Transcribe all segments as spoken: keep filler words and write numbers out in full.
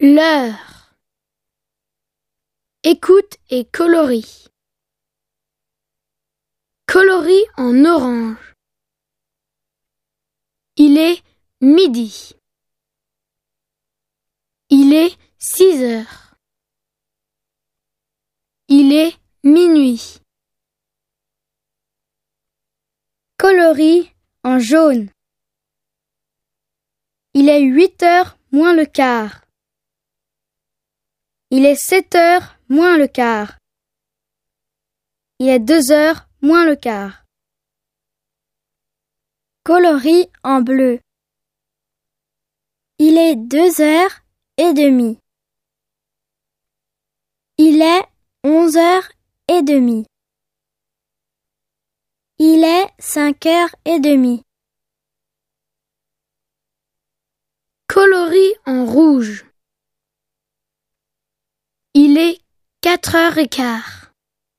L'heure. Écoute et coloris. Coloris en orange. Il est midi. Il est six heures. Il est minuit. Coloris en jaune. Il est huit heures moins le quart. Il est sept heures moins le quart. Il est deux heures moins le quart. Coloris en bleu. Il est deux heures et demie. Il est onze heures et demie. Il est cinq heures et demie. Coloris en rouge. Il est quatre heures et quart.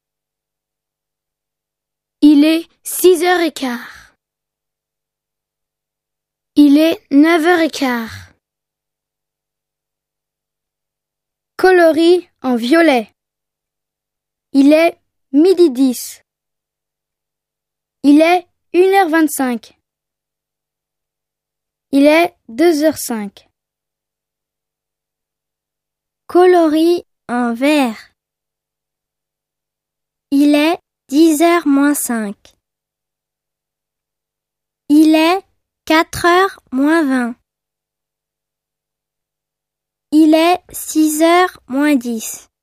Il est six heures et quart. Il est neuf heures et quart. Coloris en violet. Il est midi dix. Il est une heure vingt-cinq. Il est deux heures cinq. Coloris en vert. Il est dix heures moins cinq. Il est quatre heures moins vingt. Il est six heures moins dix.